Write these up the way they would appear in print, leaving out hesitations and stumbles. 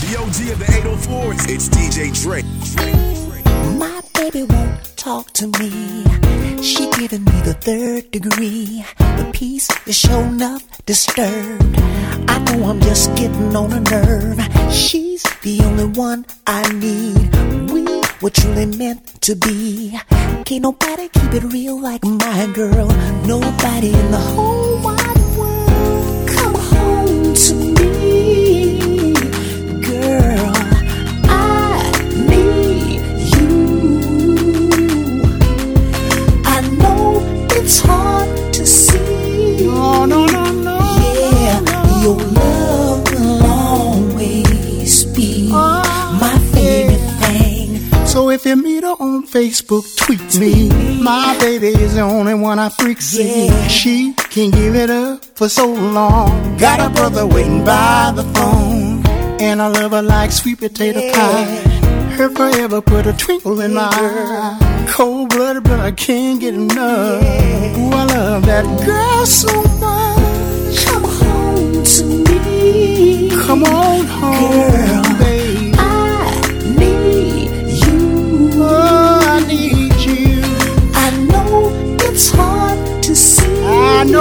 The OG of the 804s, it's DJ Drake. My baby won't talk to me. She giving me the third degree. The peace is sure enough disturbed. I know I'm just getting on her nerve. She's the only one I need. We were truly meant to be. Can't nobody keep it real like my girl. Nobody in the whole wide world. Come home to me, girl. I need you. I know it's hard to see. No. Yeah, your love will always be my favorite thing. So if you meet her on Facebook, tweet me. My baby is the only one I freak see. Yeah. She can't give it up for so long. Got a brother waiting by the phone, and I love her like sweet potato pie. Her forever put a twinkle in my eye. Cold-blooded, but I can't get enough. Ooh, I love that girl so much. Come home to me. Come on home, girl, baby. I need you. Oh, I need you. I know it's hard to see. I know.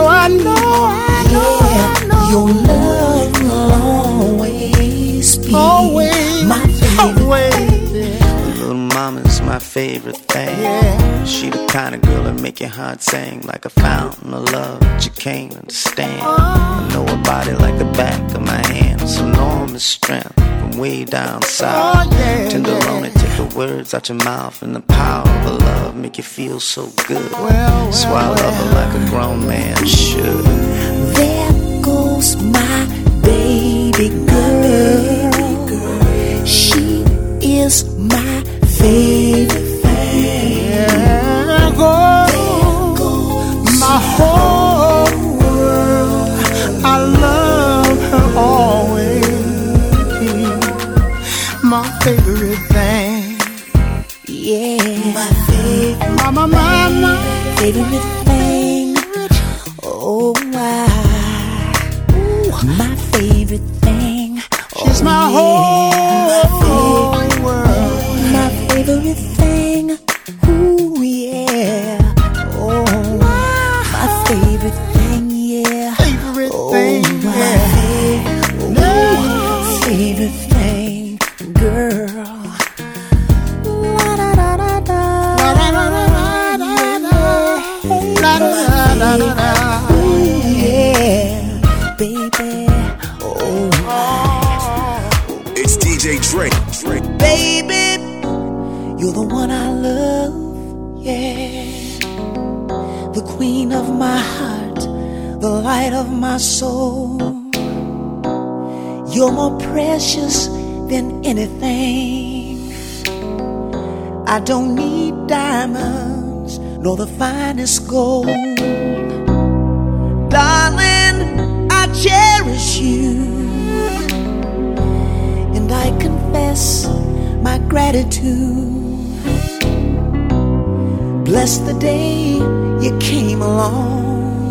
Your love will always be my favorite thing. Little mama's my favorite thing. Yeah. She the kind of girl that make your heart sing like a fountain of love that you can't understand. I know her body like the back of my hand. It's enormous strength from way down south. Tenderoni, take the words out your mouth, and the power of her love make you feel so good. So I love her like a grown man should. There goes my baby girl. She is my favorite thing. There goes my whole world. I love her always. My favorite thing. Yeah, my favorite, my favorite thing. Oh, my favorite thing. She's my whole world. My favorite thing. Ooh, yeah. Oh, my favorite thing, yeah. Favorite thing, my favorite thing, girl. La da da da da. La da da da da da. La da da da. Yeah, baby. It's DJ Drake. Baby, you're the one I love, yeah. The queen of my heart, the light of my soul. You're more precious than anything. I don't need diamonds, nor the finest gold. Darling, I cherish you, and I confess my gratitude. Bless the day you came along.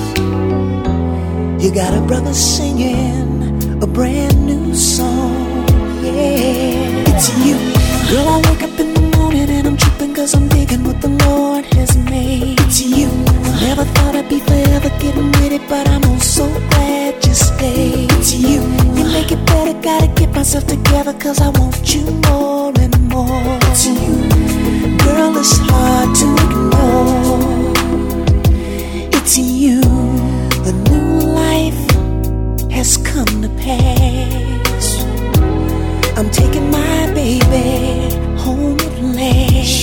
You got a brother singing a brand new song. Yeah, it's you. Girl, I wake up in the morning and I'm tripping 'cause I'm digging what the Lord has made. It's you. Never thought I'd be forever getting with it, but I'm oh so glad you stayed. It's you. You make it better, gotta get myself together 'cause I want you more and more. It's you. Girl, it's hard to ignore. It's you. A new life has come to pass. I'm taking my baby home at last.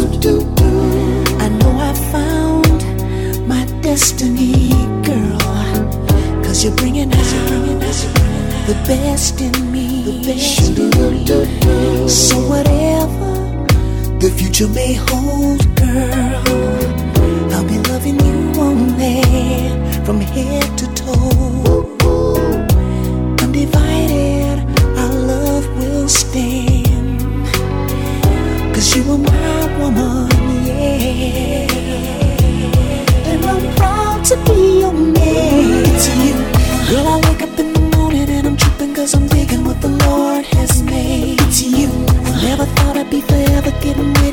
I know I found my destiny, girl, 'cause you're bringing out the best in me. So whatever the future may hold, girl, I'll be loving you only from head to toe. Undivided, our love will stand, 'cause you are my woman, yeah. And I'm proud to be your man. To you, girl, I wake up in the morning and I'm tripping 'cause I'm digging what the Lord has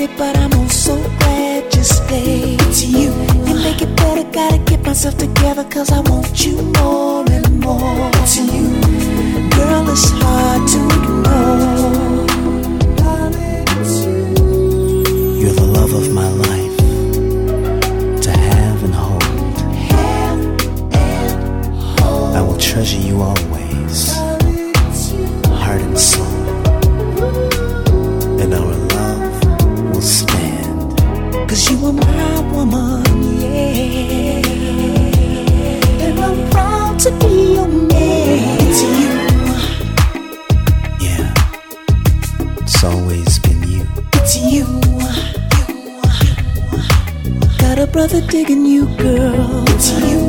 it, but I'm oh so glad you stayed. To you, you make it better, gotta get myself together, cause I want you more and more. To you, girl, it's hard to ignore. Darling, it's you. You're the love of my life, to have and hold. I will treasure you always, heart and soul, and our love will stand. Cause you are my woman, yeah, and I'm proud to be your man. To you, yeah, it's always been you. it's you. Got a brother digging you, girl. It's you.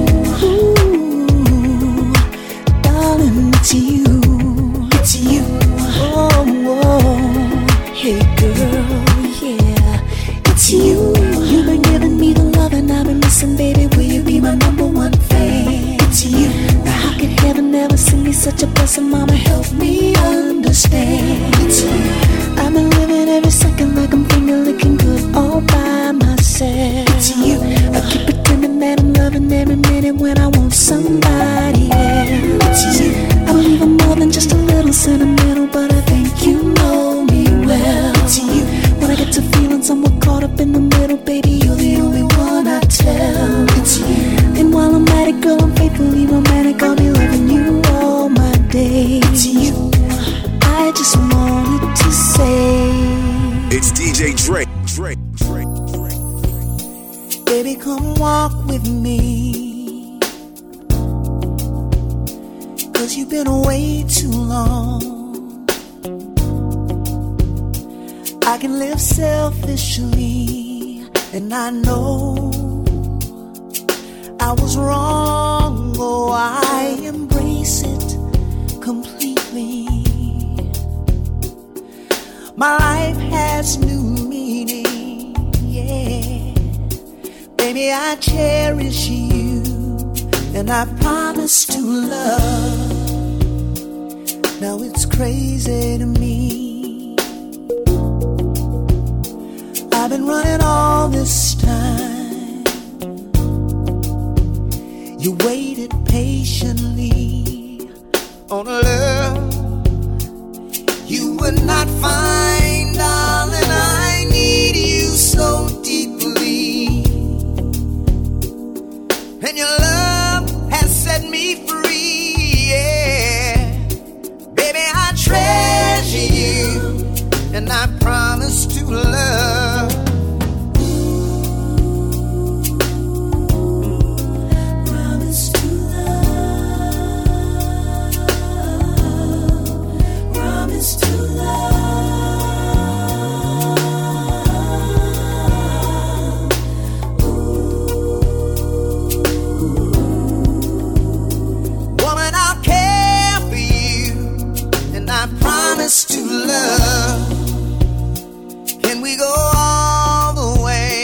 Ooh, darling, it's you. It's you. Oh, oh, hey, girl, yeah. It's you. You've been giving me the love and I've been missing, baby. Will you be my number one fan? It's you. Now how could heaven never send me such a blessing? Mama, help me understand. It's you. I've been living every second like I'm finger licking good all by myself. It's you. I keep pretending that I'm loving every minute when I want somebody else. It's you. I believe I'm more than just a little sentimental, but I think you know me well. It's you. When I get to feeling somewhat caught up in the middle, baby, you're the only one I tell. It's you. And while I'm at it, girl, I'm faithfully romantic. I'll be loving you all my days. It's you. I just wanted to say, It's DJ Drake. baby, come walk with me, cause you've been away too long. I can live selfishly, and I know I was wrong. Oh, I embrace it completely. My life has new meaning, yeah. Baby, I cherish you, and I promise to love. Now it's crazy to me. I've been running all this time. You waited patiently on a love you would not find, darling. I need you so deeply, and your love has set me free, yeah. Baby, I treasure you, and I promise to love. Promise to love. Promise to love. Woman, I'll care for you, and I promise to love. Can we go all the way?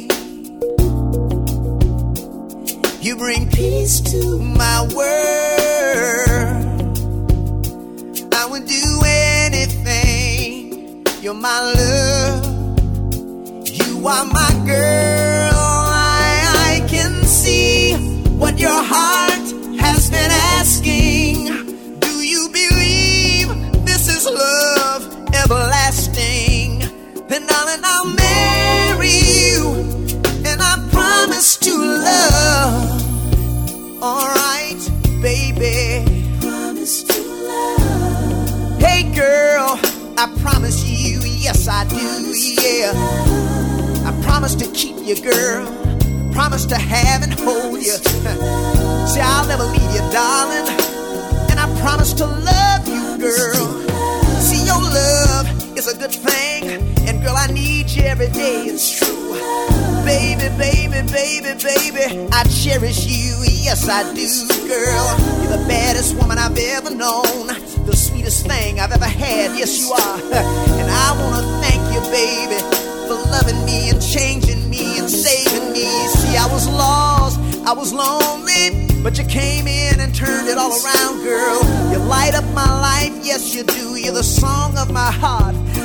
You bring peace to my world. I would do anything. You're my love. You are my girl. I can see what your heart has been asking. Do you believe this is love everlasting? Then darling, I'll marry you, and I promise to love. Alright, baby. Promise to love. Hey girl, I promise you, yes I do, yeah. I promise to keep you, girl. Promise to have and hold you. See, I'll never leave you, darling. And I promise to love you, girl. See, your love is a good thing, and girl, I need you every day, it's true. Baby, baby, baby, baby, I cherish you, yes I do, girl. You're the baddest woman I've ever known, the sweetest thing I've ever had, yes you are. And I wanna thank you, baby, for loving me and changing me and saving me. See, I was lost, I was lonely, but you came in and turned it all around, girl. You light up my life, yes you do. You're the song of my heart,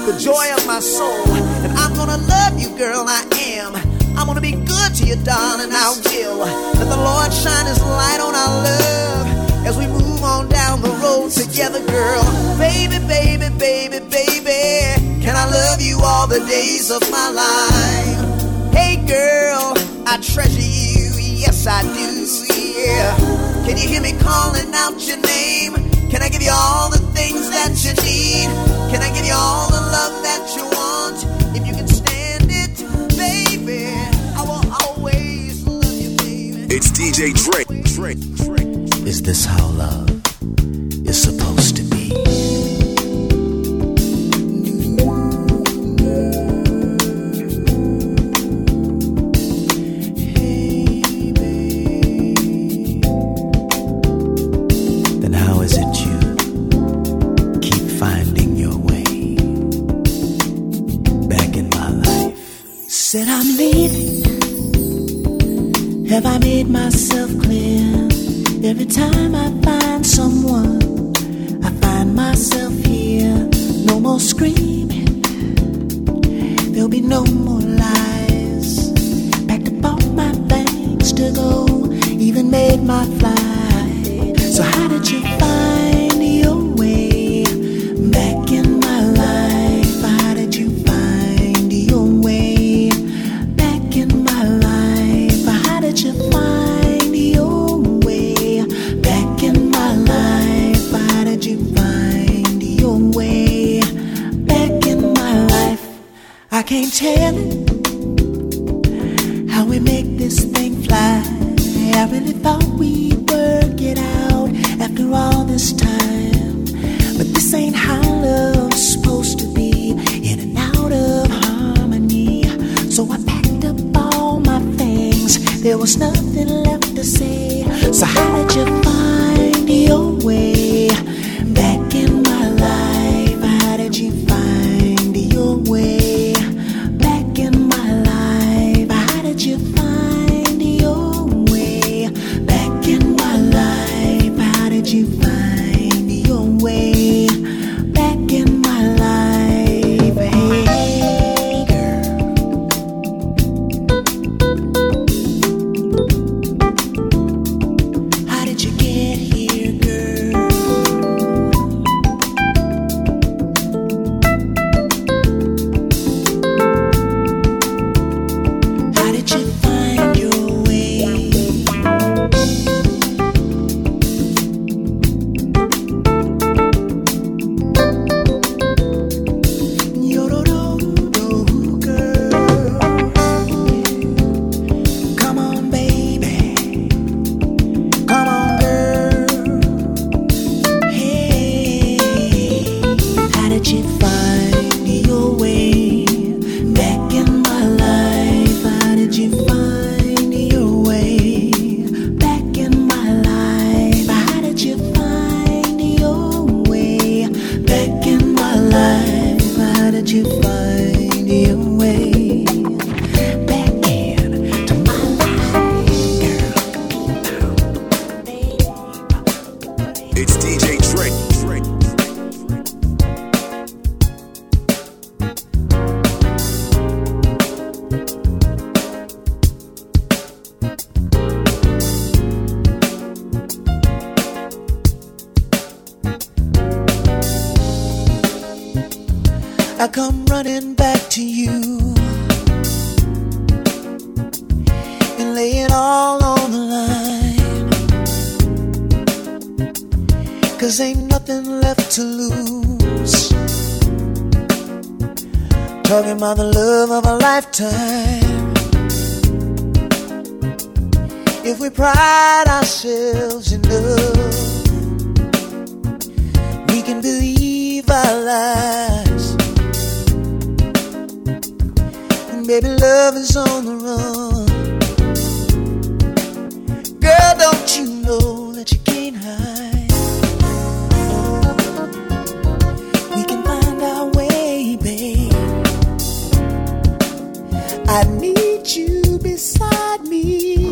the joy of my soul. And I'm gonna love you, girl, I am. I'm gonna be good to you, darling, I will. Let the Lord shine his light on our love as we move on down the road together, girl. Baby, baby, baby, baby, can I love you all the days of my life? Hey girl, I treasure you, yes I do, yeah. Can you hear me calling out your name? Can I give you all the things that you need? Can I give you all the love that you want? If you can stand it, baby, I will always love you, baby. It's DJ Drake. Is this how love is supposed to be? Then how is it you keep finding your way back in my life? Said I'm leaving. Have I made myself clear? Every time I find someone, I find myself here. No more screaming, there'll be no more lies. Packed up all my things to go, even made my flight. So how did you find your way back in my life? How did you find your way back in my life? How did you find your way back in my life? How did you find your way back in my life? I can't tell it, how we make this thing fly. I really thought we'd work it out after all this time, but this ain't how love's supposed to be, in and out of harmony. So I packed up all my things, there was nothing left to say. So how did you find your way back in my life? How did you find your way back in my life? How did you find your way back in my life? How did you find your way back in my life? Hey girl, how did you get here, girl? How did you find your way? Yo-do-do-do, girl. Come on, baby. Come on, girl. Hey, how did you find your way back in my life? How did you find your way back in my life? How did you find your way back in my life? How did you find your way back into my life, girl? It's DJ Drake. I come running back to you and lay it all on the line, 'cause ain't nothing left to lose. Talking about the love of a lifetime. If we pride ourselves in love, we can believe our lies. Baby, love is on the run. Girl, don't you know that you can't hide? We can find our way, babe. I need you beside me.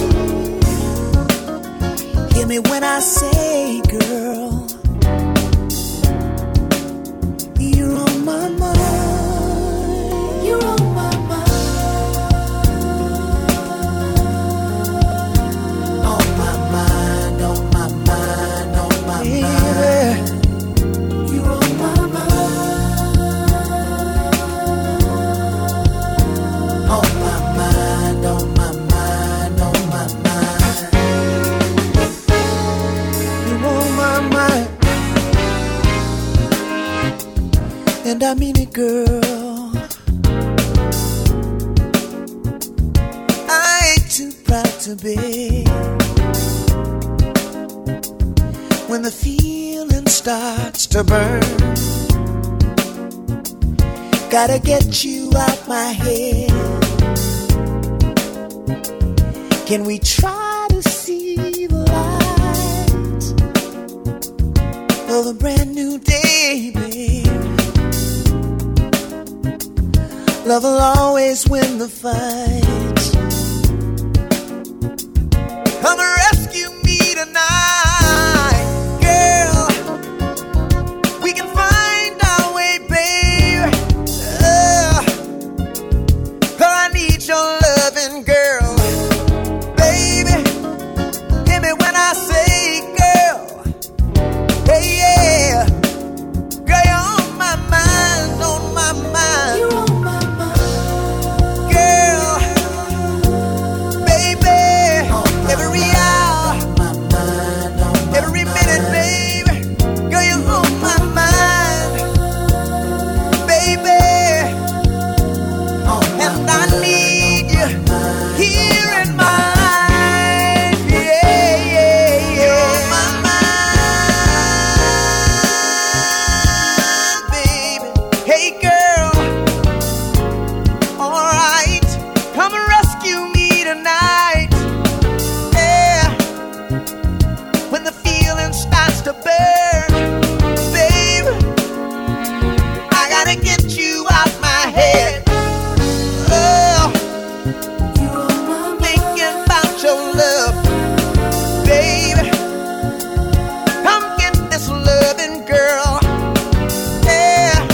Hear me when I say, girl, you're on my mind. and I mean it, girl. I ain't too proud to beg. When the feeling starts to burn, gotta get you out my head. Can we try to see the light of a brand new day, babe? Love will always win the fight. Come and rescue me tonight, girl. We can find our way, babe. Girl, I need your loving, girl. Baby, hear me when I say, girl. Hey, yeah. Girl, you're on my mind, on my mind. You're on my mind. Girl, baby, every hour, every minute, baby. Girl, you're on my mind, baby. And I need you here in my life. Yeah, yeah, yeah. You're on my mind, baby. Hey, girl. Alright, come and rescue me tonight. Yeah. When the feeling starts to burn, babe, I gotta get you out my head. Oh, thinking about your love, baby. Come get this loving, girl. Yeah,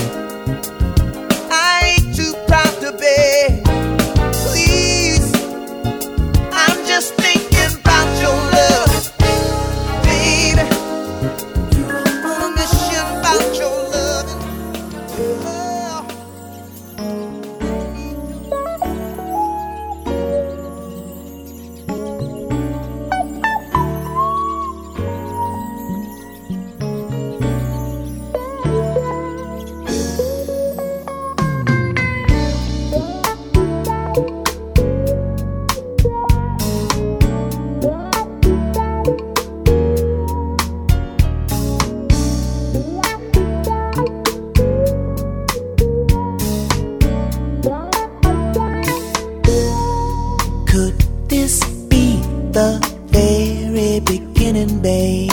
I ain't too proud to beg. Please, I'm just thinking about your love, baby. I'm wishing about your loving. Oh. Could this be the very beginning, babe,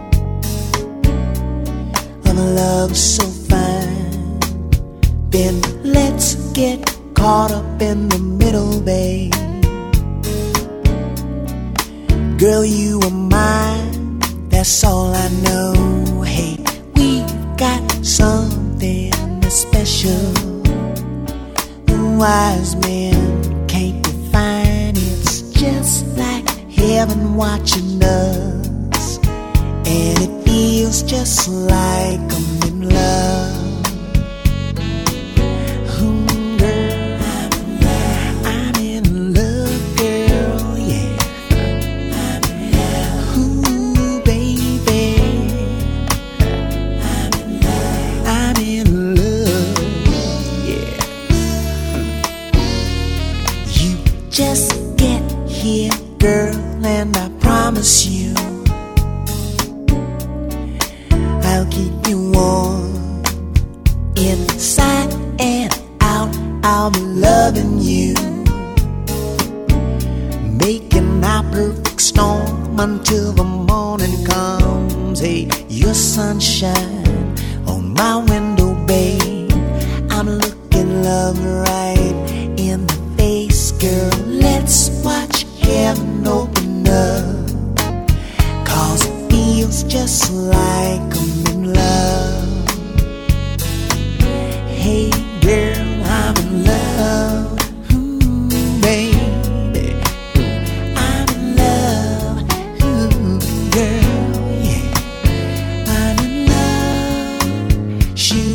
of a love so fine? Then let's get caught up in the middle, babe. Girl, you are mine, that's all I know. Hey, we've got something special. Wise men can't define. It's just like heaven watching us, and it feels just like I'm in love. Girl, I'm in love, girl, yeah. Ooh, baby, I'm in love, yeah. You just get here, girl, and I promise you I'll keep you warm inside and out. I'll be loving you, making our perfect storm until the morning comes. Hey, your sunshine on my window, babe. I'm looking love right in the face, girl. Let's watch heaven open up, 'cause it feels just like I'm in love. Hey, girl, I'm in love. Baby, I'm in love. Girl, yeah, I'm in love. Shoot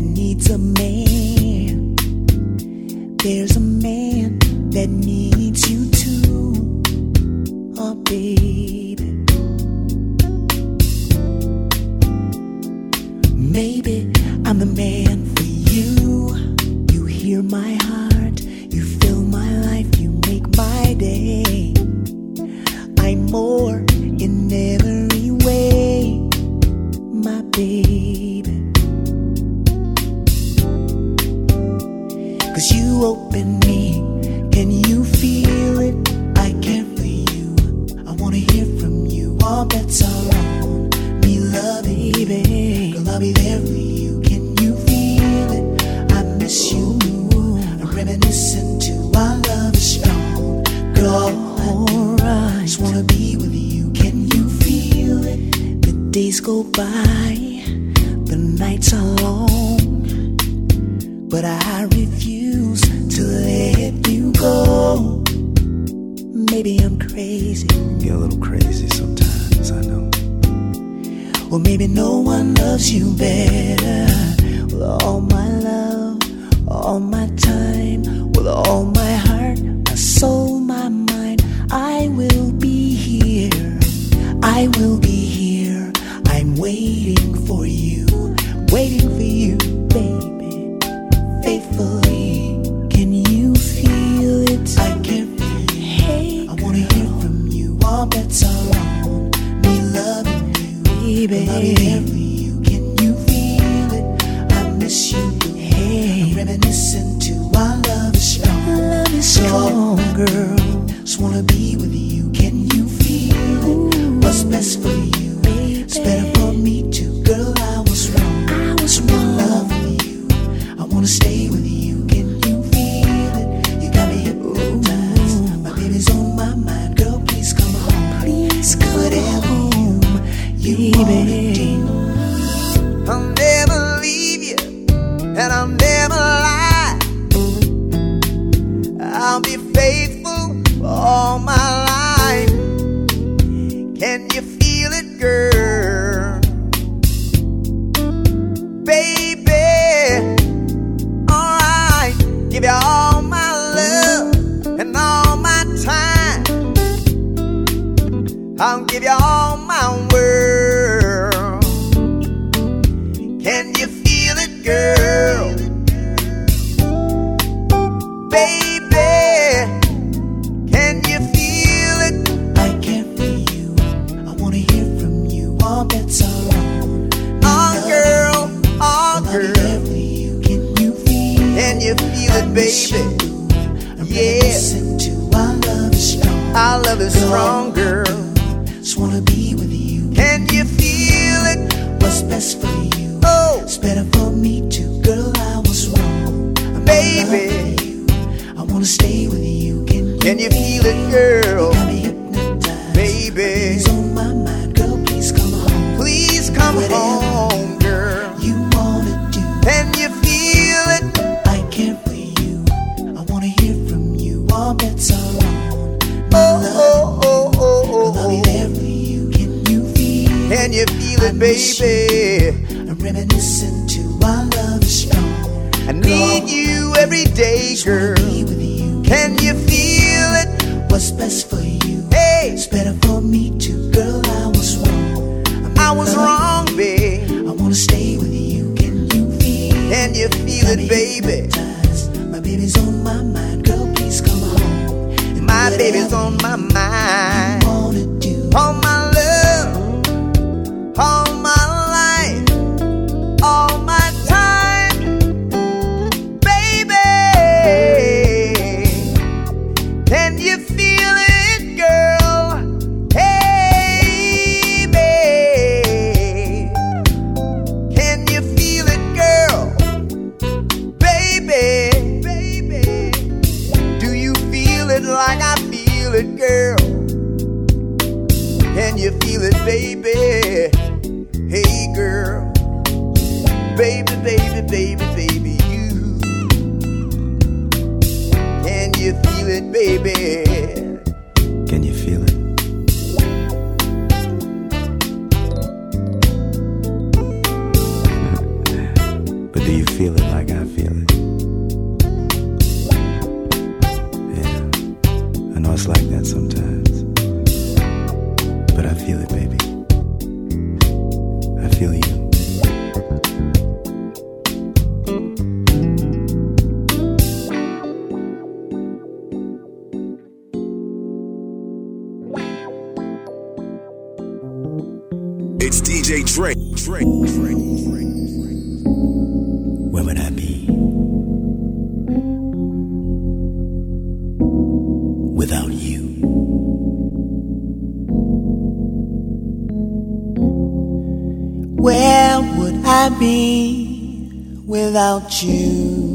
needs a man. There's a man that needs you too. Oh, baby. Maybe I'm the man for you. You hear my heart, you fill my life, you make my day. I'm more in every way, my baby. 'Cause you open me, can you feel it? I care for you, I wanna hear from you. All bets are on me, love, baby. Girl, I'll be there for you, can you feel it? I miss you, I'm reminiscing too. Our love is strong, girl, alright. Just wanna be with you, can you feel it? The days go by, the nights are long, but I refuse to let you go. Maybe I'm crazy. You're a little crazy sometimes, I know. Or maybe no one loves you better. With all my love, all my time, with all my heart, my soul, my mind, I will be here. I will be here. I'm waiting for you, baby. Faithfully, can you feel it? I care for you. Hey, I wanna hear from you. All bets are on me loving you, baby. I'll be there for you. Can you feel it? I miss you. Hey, I'm reminiscing too. Our love is strong. Love is strong, girl. Just wanna be with you. Can you feel it? What's best for you? Baby. It's better for me too, girl. I was wrong. I'm in love with you. I wanna stay with you. Can you feel it? You got me hypnotized. My baby's on my mind, girl. Please come home. Please come home, you wanna do. I'll never leave you, and I'll never lie. I'll be faithful all my life. Can you feel it, girl? Baby, alright. Give you all my love and all my time. I'll give you all my world. Can you feel it, girl? Baby, can you feel it? I care for you. I wanna hear from you. All bets are on. Oh, girl, oh, I'll be girl. there for you. Can you feel it? Can you feel it, baby? Yeah. Listen to our love is strong. Our love is strong, girl. Just wanna be with you. Can you feel it? What's best for you? Oh, It's better for me too, girl. I was wrong. I'm baby. in love with you. I wanna stay with you. Can you feel it, girl? Got me hypnotized. Baby. It's on my mind, girl. Please come home. Please come home, girl. You wanna do? Can you feel it? I care for you. I wanna hear from you. All bets are on. Oh, oh, oh, oh, Girl, I'll be oh. there for you. Can you feel it? Can you feel it, baby? I'm reminiscing to our love is strong. I need you every day, girl. Be with you. Can you feel it? What's best for you? Hey, It's better for me too, girl. I was wrong. I was wrong, babe. I wanna stay with you. Can you feel it? Can you feel it, baby? My baby's on my mind, girl. Please come home. And My baby's on my mind. wanna do? All my love, all my life, all my time, baby. Can you feel it, girl? Hey, babe. Can you feel it, girl? Baby, do you feel it like I feel it, girl? Can you feel it, baby? Hey, girl. Baby, baby, baby, baby, you. Can you feel it, baby? Can you feel it? But do you feel feel it like I feel it. Yeah, I know it's like that sometimes, but I feel it, baby. I feel you. It's DJ Drake. Where would I be without you? Where would I be without you?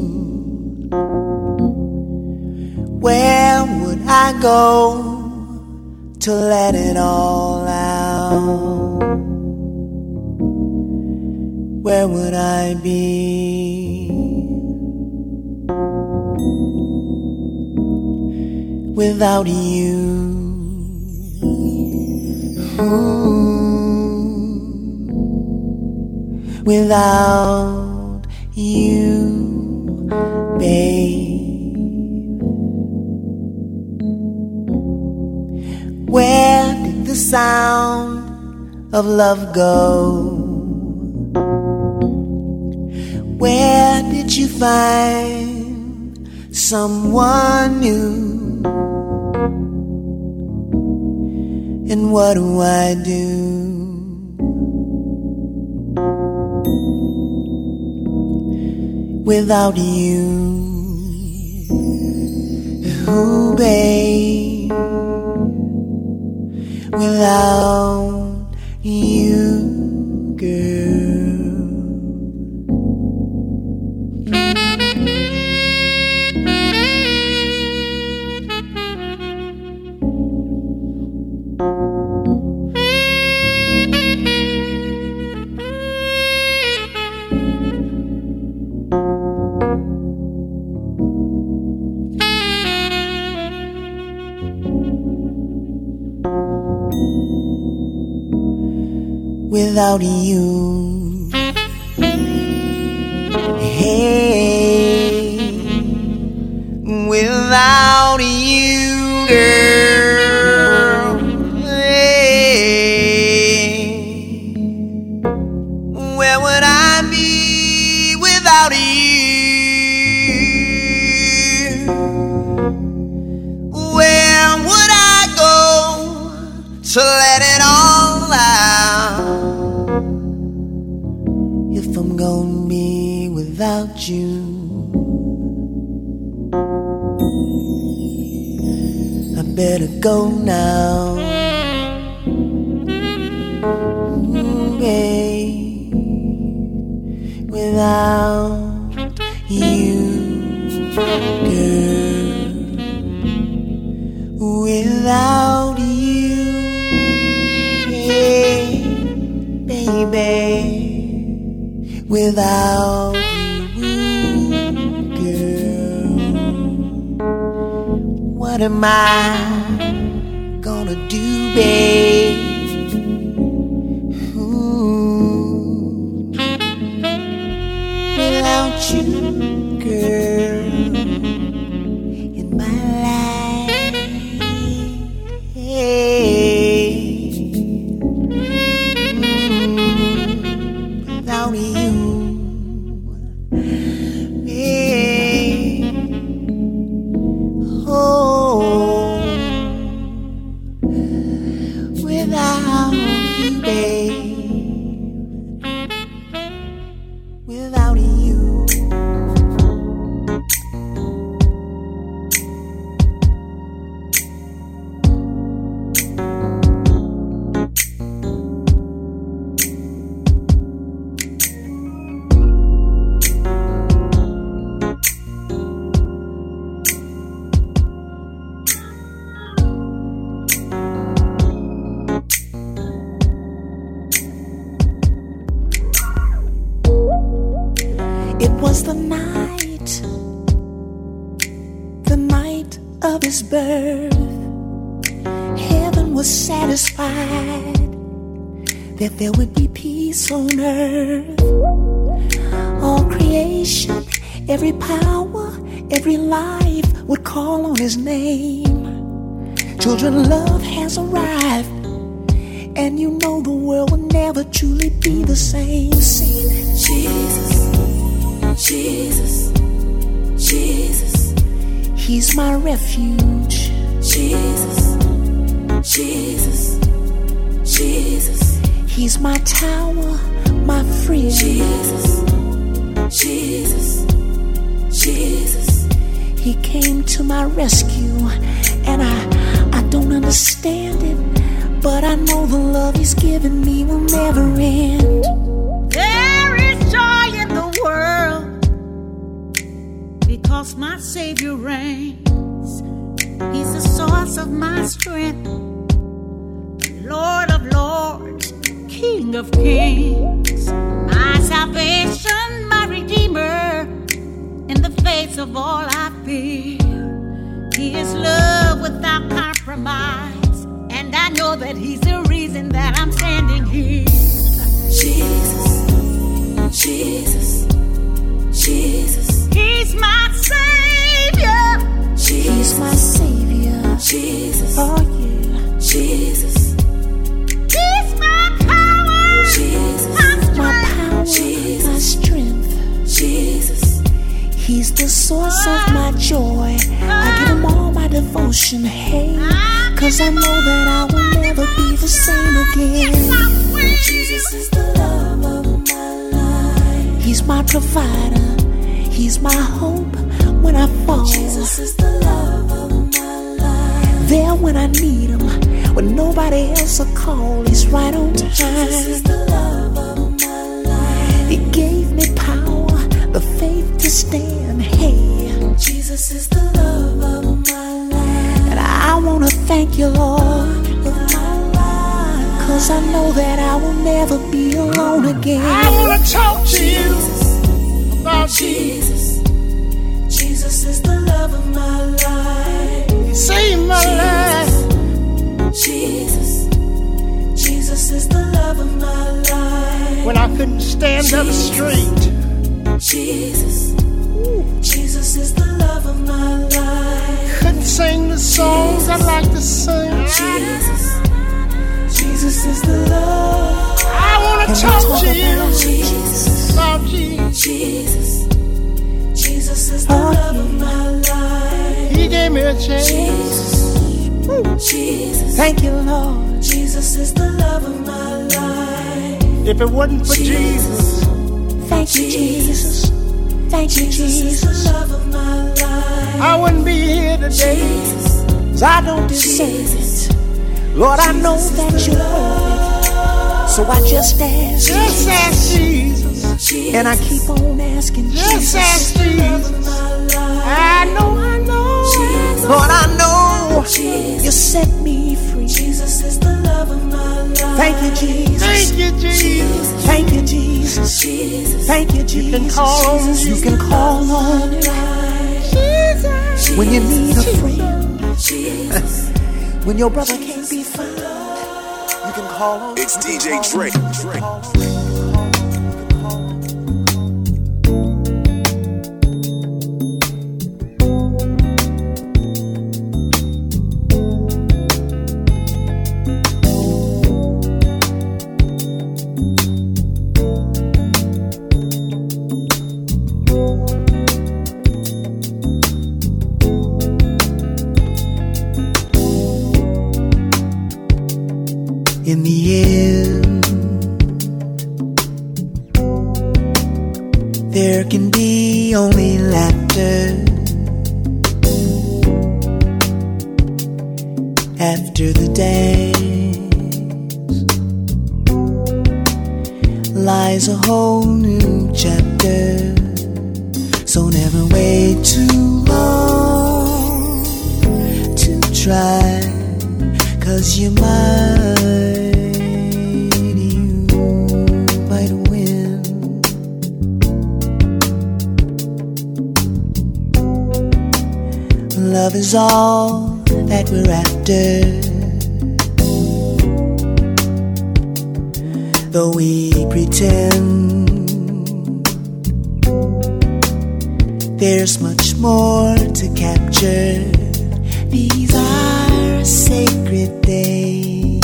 Where would I go to let it all out? Where would I be without you? Ooh, without you, babe. Where did the sound of love go? Where did you find someone new? And what do I do without you? Ooh, babe, without you, girl. Without you, hey, without you, girl, hey, where would I be without you? Where would I go to let it all out? If I'm gonna be without you, I better go now. Ooh, babe, without you, girl, without you, hey, baby. Without you, girl, what am I gonna do, babe? Ooh, without you, girl, in my life, hey, without you. Without you, babe, without you. It was the night of his birth. Heaven was satisfied that there would be peace on earth. All creation, every power, every life would call on his name. Children, love has arrived, and you know the world will never truly be the same. Sing Jesus, Jesus, Jesus. He's my refuge. Jesus, Jesus, Jesus. He's my tower, my friend. Jesus, Jesus, Jesus. He came to my rescue, and I don't understand it, but I know the love he's given me will never end. There is joy in the world because my Savior reigns. He's the source of my strength, Lord of lords, King of kings, my salvation, my Redeemer. In the face of all I fear, He is love without compromise, and I know that He's the reason that I'm standing here. Jesus, Jesus, Jesus. He's my Savior. He's my Savior. Jesus. Oh yeah. Jesus. He's my power. Jesus. My power, Jesus. my strength. Jesus. He's the source of my joy. I give him all my devotion, hey, 'cause I know that I will never be the same again. Jesus is the love of my life. He's my provider. He's my hope when I fall. Jesus is the love of my life. There when I need him, when nobody else will call, he's right on time. Jesus is the love of my life. He gave me power, the faith to stand, hey. Jesus is the love of my life. And I wanna thank you, Lord, Of my life. 'cause I know that I will never be alone again. I wanna talk to you about Jesus. Jesus is the love of my life. He saved my life. Jesus, Jesus is the love of my life. When I couldn't stand up straight. Jesus, Jesus is the love of my life. Couldn't sing the songs I like to sing. Jesus, Jesus is the love. I wanna talk to you Jesus, about Jesus. Jesus, Jesus is the love of my life. He gave me a chance. Jesus, Thank you, Lord. Jesus is the love of my life. If it wasn't for Jesus, Thank you, Jesus. Thank you, Jesus is Jesus. the love of my life. I wouldn't be here today. 'Cause I don't deserve it. Lord, I know that you're worth it. So I just ask, Just ask Jesus. and I keep on asking Just Jesus. ask Jesus. I know. Lord, I know you set me free. Jesus is the love of my life. Thank you, Jesus. Thank you, Jesus. Thank you, Jesus. Thank you, Jesus. You can call on You can call on him when you need a friend. When your brother can't be found, you can call on. It's DJ Drake. In the end, there can be only laughter after the dance. Lies a whole new chapter, so never wait too long to try, 'cause you might win. Love is all that we're after, though we pretend There's much more to capture. These are sacred days.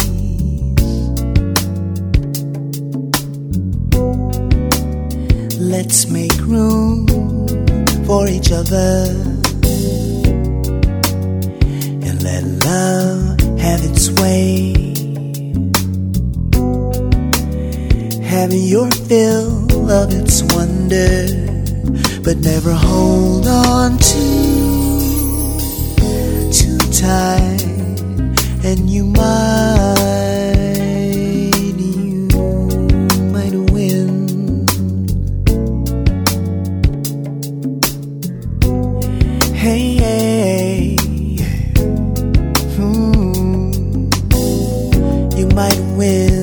Let's make room for each other and let love have its way. Have your fill of its wonder, but never hold on too tight, and you might win. Hey, hey. You might win.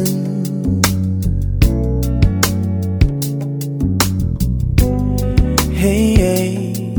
Hey, hey.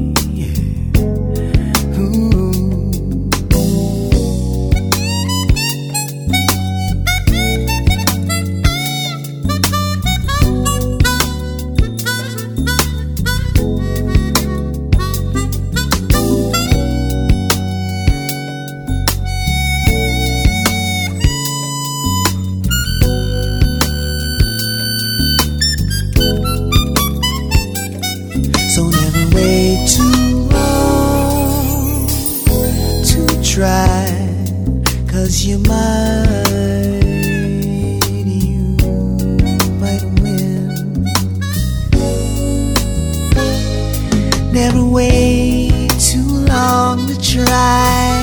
Never wait too long to try,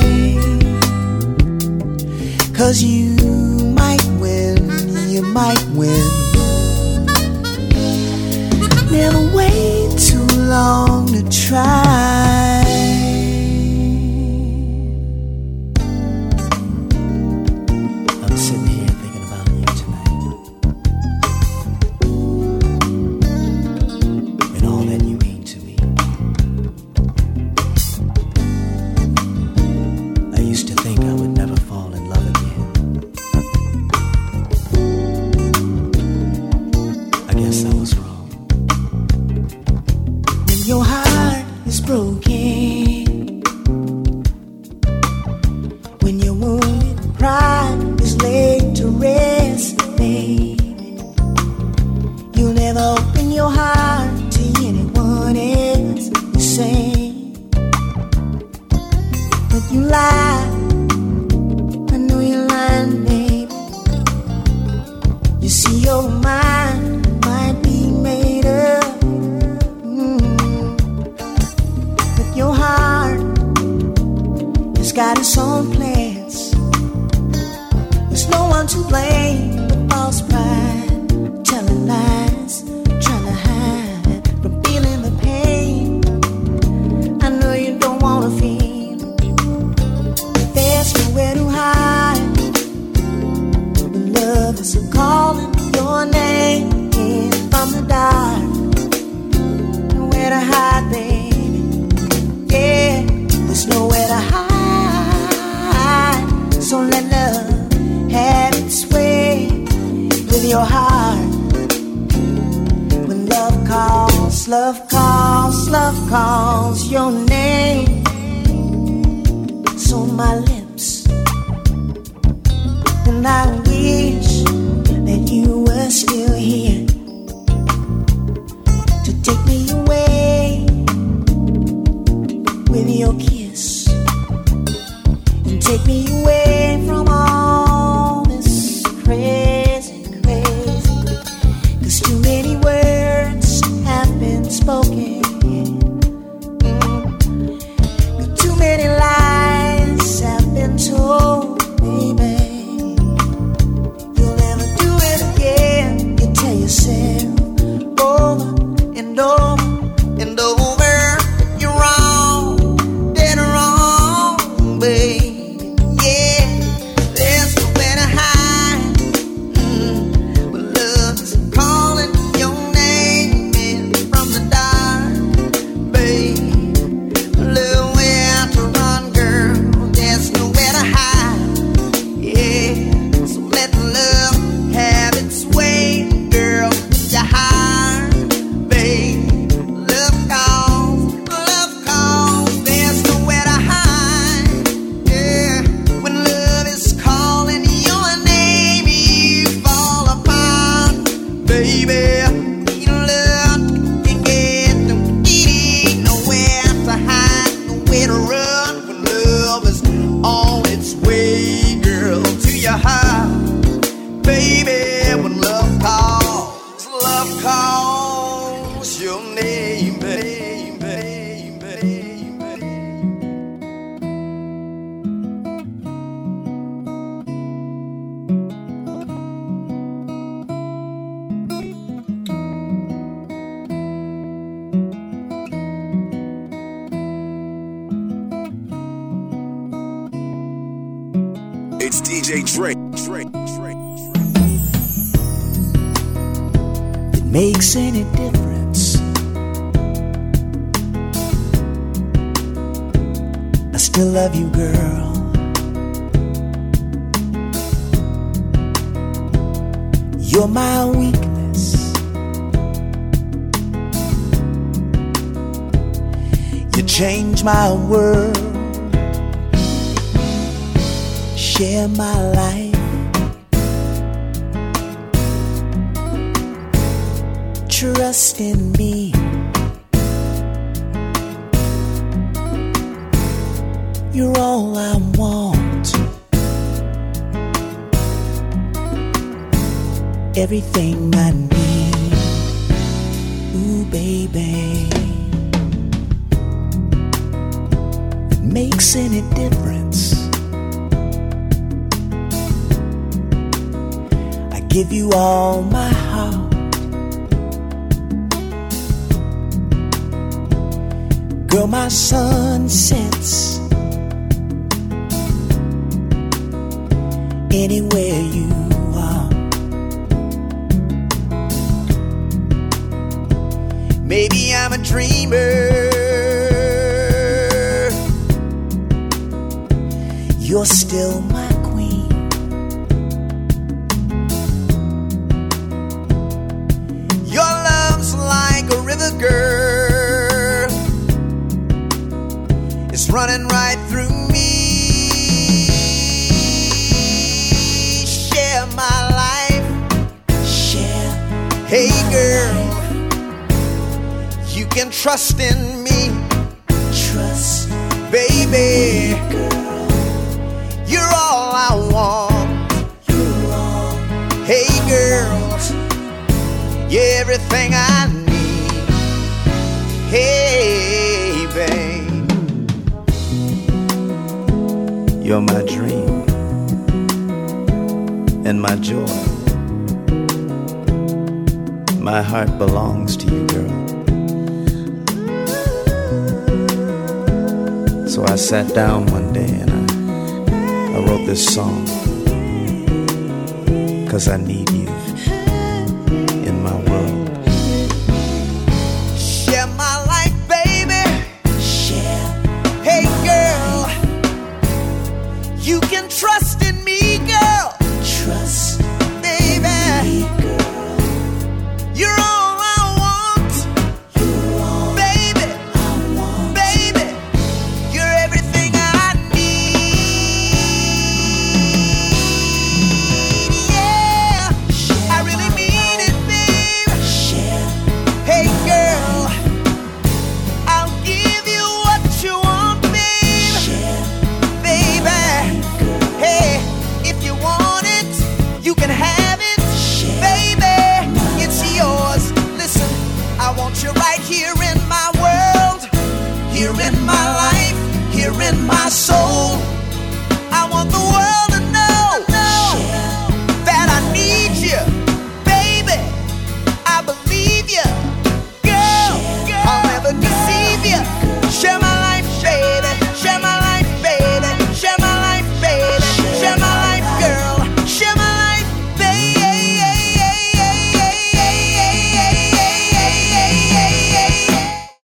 'cause you might win, you might win. Never wait too long to try. I'm sitting here thinking about you tonight, and all that you mean to me. I used to think I would never fall in love again. I guess I was wrong. When your heart is broken, when your wounded pride is laid to rest, baby, you'll never open your heart to anyone else the same. But you lie, I know you're lying, baby. You see your mind might be made up, but your heart has got its own plans. There's no one to blame but false pride, telling lies, trying to hide from feeling the pain. I know you don't want to feel. There's nowhere to hide. The love is calling your name from the dark. Nowhere to hide, baby. Yeah, there's nowhere to hide. So let love have its way with your heart. When love calls, love calls, love calls your name. So my lips, and I wish that you were still here to take me away with your kiss, and take me away from all this crazy, crazy. 'Cause too many words have been spoken, but too many lies have been told, baby. You'll never do it again, you tell DJ Drake. It makes any difference. I still love you, girl. You're my weakness. You change my world. Share my life. Trust in me. You're all I want. Everything I need. Ooh, baby. If it makes any difference, I give you all my heart. Girl, my sun sets anywhere you are. Maybe I'm a dreamer. You're still my queen. Your love's like a river, girl. It's running right through me. Share my life. Share. Hey, girl. You can trust in me. Trust, baby. Girl. You're all I want. You're all. Hey, girls. You're everything I need. Hey, babe. You're my dream and my joy. My heart belongs to you, girl. So I sat down one day and I wrote this song, 'cause I need you.